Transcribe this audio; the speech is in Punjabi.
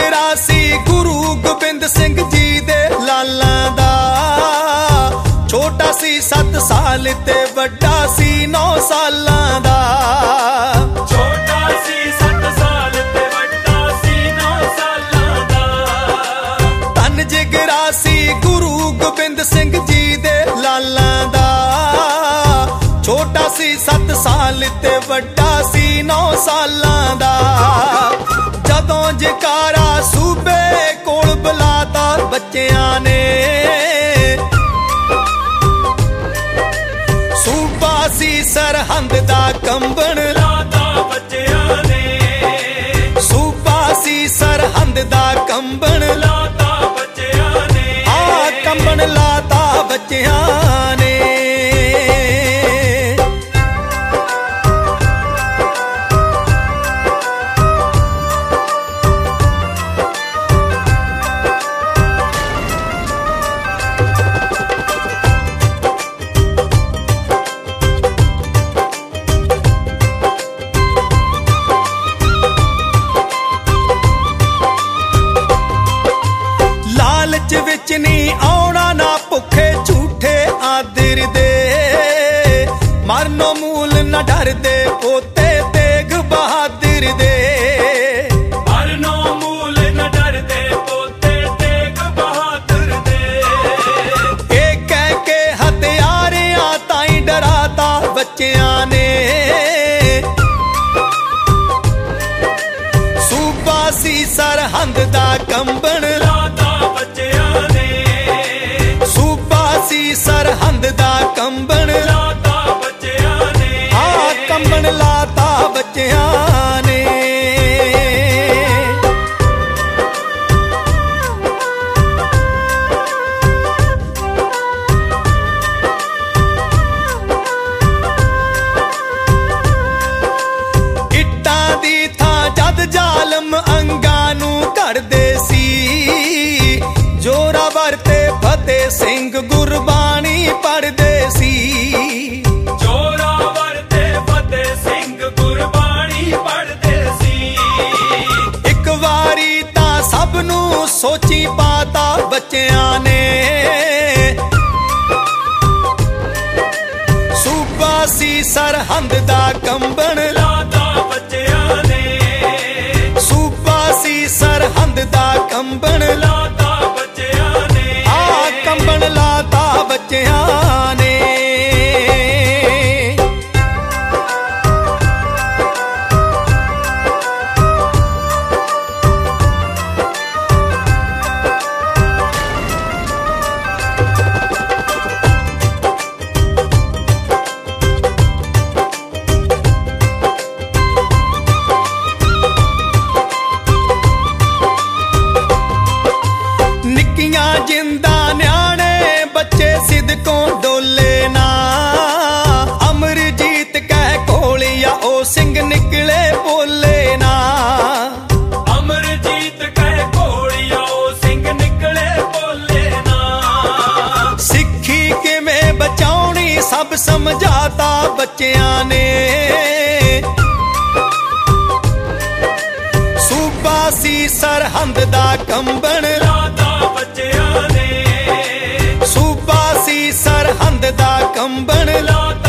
ਜਿਗਰਾ ਸੀ ਗੁਰੂ ਗੋਬਿੰਦ ਸਿੰਘ ਜੀ ਦੇ ਲਾਲਾਂ ਦਾ। ਛੋਟਾ ਸੀ 7 ਸਾਲ ਤੇ ਵੱਡਾ ਸੀ 9 ਸਾਲਾਂ ਦਾ। ਛੋਟਾ ਸੀ 7 ਸਾਲ ਤੇ ਵੱਡਾ ਸੀ 9 ਸਾਲਾਂ ਦਾ। ਧੰਨ ਜਿਗਰਾ ਸੀ ਗੁਰੂ ਗੋਬਿੰਦ ਸਿੰਘ ਜੀ ਦੇ ਲਾਲਾਂ ਦਾ। ਛੋਟਾ ਸੀ 7 ਸਾਲ ਤੇ ਵੱਡਾ ਸੀ 9 ਸਾਲਾਂ ਦਾ। ਜਦੋਂ ਜਕਾਰਾ ਸੂਬੇ ਕੋਲ ਬੁਲਾਤਾ ਬੱਚਿਆਂ ਨੇ, ਸੂਬਾ ਸੀ ਸਰਹੰਦ ਦਾ ਕੰਬਣ ਲਾਤਾ ਬੱਚਿਆਂ ਨੇ। ਸੂਬਾ ਸੀ ਸਰਹੰਦ ਦਾ ਕੰਬਣ ਲਾਤਾ ਬੱਚਿਆਂ ਨੇ। ਆ ਕੰਬਣ ਲਾਤਾ ਬੱਚਿਆਂ ਨੇ। ਵਿੱਚ ਨਹੀਂ ਆਉਣਾ ਨਾ ਭੁੱਖੇ ਝੂਠੇ ਆਦਰ ਦੇ, ਮਰਨੋਂ ਮੂਲ ਨਾ ਡਰਦੇ ਪੋਤੇ ਤੇਗ ਬਹਾਦਰ ਦੇ। ਮਰਨੋਂ ਮੂਲ ਨਾ ਡਰਦੇ ਪੋਤੇ ਤੇਗ ਬਹਾਦਰ ਦੇ। ਇਹ ਕਹਿ ਕੇ ਹਥਿਆਰਿਆਂ ਤਾਈਂ ਡਰਾਤਾ ਬੱਚਿਆਂ ਨੇ। ਸੂਬਾ ਸੀ ਸਰਹੰਦ ਦਾ ਕੰਬਣ ਸਰਹੰਦ ਦਾ ਕੰਬਣ ਲਾਤਾ ਬੱਚਿਆਂ ਨੇ। ਆ ਕੰਬਣ ਲਾਤਾ ਬੱਚਿਆਂ ਨੇ। ਇੱਟਾਂ ਦੀ ਥਾਂ ਜਦ ਜ਼ਾਲਮ ਅੰਗਾਂ ਨੂੰ ਘੜਦੇ ਸੀ, ਜੋਰਾਵਰ ਤੇ ਫਤਿਹ ਸਿੰਘ ਗੁਰਬਾਣੀ ਪੜ੍ਹਦੇ ਸੀ। ਜੋਰਾਵਰ ਤੇ ਫਤਿਹ ਸਿੰਘ ਗੁਰਬਾਣੀ ਪੜ੍ਹਦੇ ਸੀ। ਇੱਕ ਵਾਰੀ ਤਾਂ ਸਭ ਨੂੰ ਸੋਚੀ ਪਾਤਾ ਬੱਚਿਆਂ ਨੇ, ਸੂਬਾ ਸੀ ਸਰਹੰਦ ਦਾ ਕੰਬਣ ਲਾਤਾ ਬੱਚਿਆਂ ਨੇ। ਸੂਬਾ ਸੀ ਸਰਹੰਦ ਦਾ ਕੰਬਣ ਲਾਤਾ ਬੱਚਿਆਂ ਨੇ। ਆ ਕੰਬਣ ਲਾਤਾ ਬੱਚਿਆਂ ਨੇ। ਜਿੰਦਾ ਨਿਆਣੇ ਬੱਚੇ ਸਿਦਕੋਂ ਡੋਲੇ ਨਾ, ਅਮਰਜੀਤ ਕਹਿ ਕੋਲਿਆ ਉਹ ਸਿੰਘ ਨਿਕਲੇ ਬੋਲੇ ਨਾ। ਅਮਰਜੀਤ ਕਹਿ ਕੋਲਿਆ ਉਹ ਸਿੰਘ ਨਿਕਲੇ ਬੋਲੇ ਨਾ। ਸਿੱਖੀ ਕਿਵੇਂ ਬਚਾਉਣੀ ਸਭ ਸਮਝਾਤਾ ਬੱਚਿਆਂ ਨੇ। ਸੂਬਾ ਸੀ ਸਰਹੰਦ ਦਾ ਕੰਬਣ ਲਾਤਾ ਬੱਚਿਆਂ ਨੇ। ਸੂਬਾ ਸੀ ਸਰਹੰਦ ਦਾ ਕੰਬਣ ਲਾਤਾ